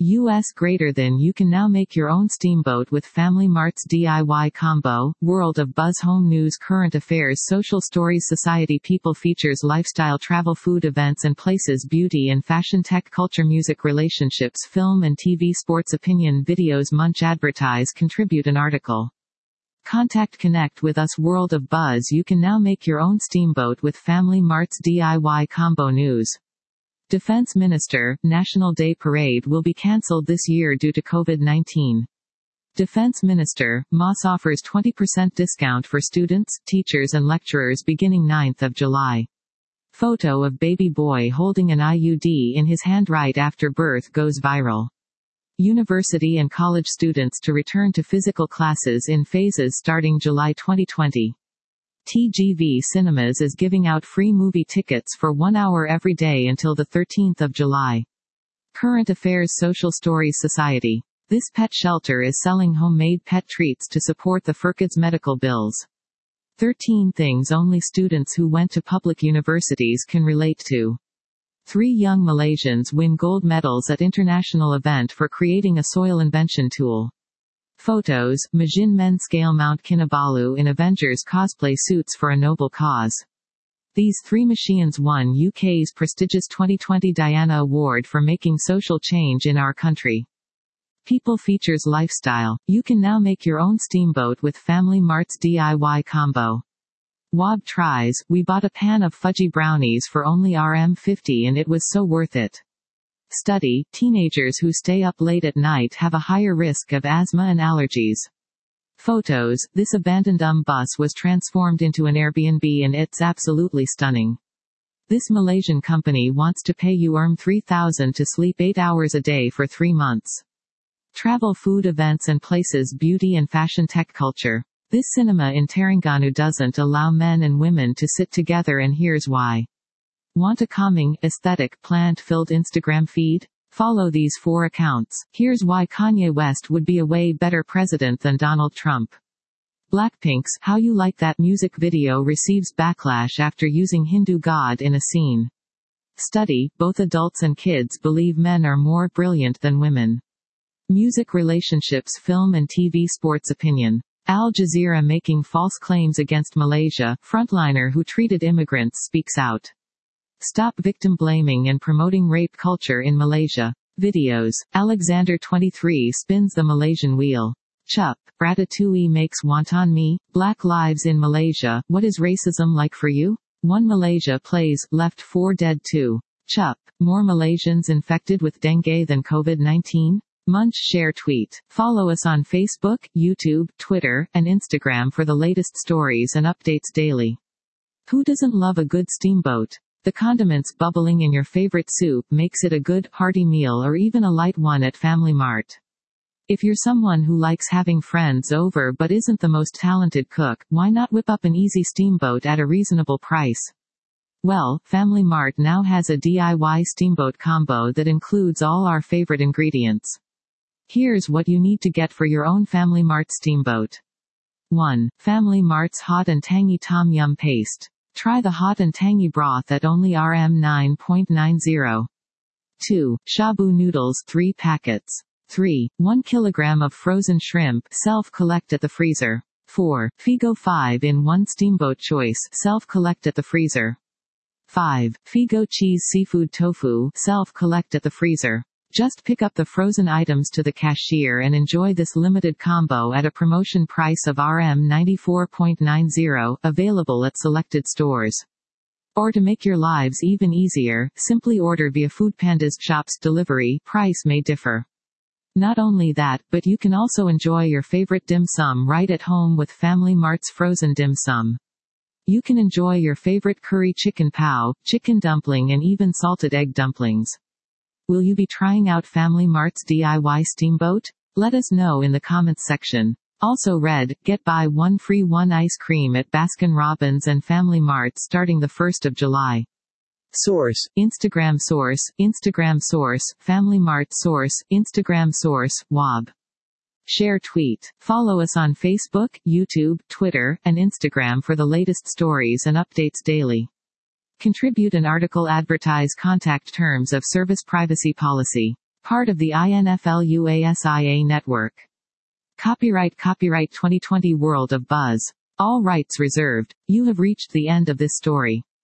US greater than You can now make your own steamboat with Family Mart's DIY combo. World of Buzz Home News Current Affairs Social Stories Society People Features Lifestyle Travel Food Events and Places Beauty and Fashion Tech Culture Music Relationships Film and TV Sports Opinion Videos Munch Advertise Contribute an article. Contact Connect with us World of Buzz You can now make your own steamboat with Family Mart's DIY combo news. Defense Minister, National Day Parade will be cancelled this year due to COVID-19. Defense Minister, Moss offers 20% discount for students, teachers and lecturers beginning 9th of July. Photo of baby boy holding an IUD in his hand right after birth goes viral. University and college students to return to physical classes in phases starting July 2020. TGV Cinemas is giving out free movie tickets for 1 hour every day until the 13th of July. Current Affairs Social Stories Society. This pet shelter is selling homemade pet treats to support the FirKids medical bills. 13 things only students who went to public universities can relate to. 3 young Malaysians win gold medals at international event for creating a soil invention tool. Photos, Majin Men scale Mount Kinabalu in Avengers cosplay suits for a noble cause. These 3 machines won UK's prestigious 2020 Diana Award for making social change in our country. People Features Lifestyle. You can now make your own steamboat with Family Mart's DIY combo. WAB tries, we bought a pan of fudgy brownies for only RM50 and it was so worth it. Study, teenagers who stay up late at night have a higher risk of asthma and allergies. Photos, this abandoned bus was transformed into an Airbnb and it's absolutely stunning. This Malaysian company wants to pay you $3,000 to sleep 8 hours a day for 3 months. Travel Food Events and Places Beauty and Fashion Tech Culture. This cinema in Terengganu doesn't allow men and women to sit together and here's why. Want a calming, aesthetic, plant-filled Instagram feed? Follow these 4 accounts. Here's why Kanye West would be a way better president than Donald Trump. Blackpink's How You Like That music video receives backlash after using Hindu god in a scene. Study, both adults and kids believe men are more brilliant than women. Music Relationships Film and TV Sports Opinion. Al Jazeera making false claims against Malaysia, frontliner who treated immigrants speaks out. Stop victim blaming and promoting rape culture in Malaysia. Videos. Alexander 23 spins the Malaysian wheel. Chup. Ratatouille makes wonton mee. Black lives in Malaysia. What is racism like for you? 1 Malaysia plays, left 4 dead 2. Chup. More Malaysians infected with dengue than COVID-19? Munch share tweet. Follow us on Facebook, YouTube, Twitter, and Instagram for the latest stories and updates daily. Who doesn't love a good steamboat? The condiments bubbling in your favorite soup makes it a good, hearty meal or even a light one at Family Mart. If you're someone who likes having friends over but isn't the most talented cook, why not whip up an easy steamboat at a reasonable price? Well, Family Mart now has a DIY steamboat combo that includes all our favorite ingredients. Here's what you need to get for your own Family Mart steamboat. 1. Family Mart's hot and tangy tom yum paste. Try the hot and tangy broth at only RM9.90. 2. Shabu noodles 3 packets. 3. 1 kilogram of frozen shrimp, self-collect at the freezer. 4. Figo 5-in-1 steamboat choice, self-collect at the freezer. 5. Figo cheese seafood tofu, self-collect at the freezer. Just pick up the frozen items to the cashier and enjoy this limited combo at a promotion price of RM94.90, available at selected stores. Or to make your lives even easier, simply order via Foodpanda's Shops delivery, price may differ. Not only that, but you can also enjoy your favorite dim sum right at home with Family Mart's frozen dim sum. You can enjoy your favorite curry chicken pao, chicken dumpling and even salted egg dumplings. Will you be trying out Family Mart's DIY steamboat? Let us know in the comments section. Also read, get buy 1 free 1 ice cream at Baskin-Robbins and Family Mart starting the 1st of July. Source, Instagram source, Family Mart source, Instagram source, WAB. Share tweet. Follow us on Facebook, YouTube, Twitter, and Instagram for the latest stories and updates daily. Contribute an article. Advertise. Contact. Terms of service. Privacy policy. Part of the INFL UASIA network. Copyright 2020 World of Buzz. All rights reserved. You have reached the end of this story.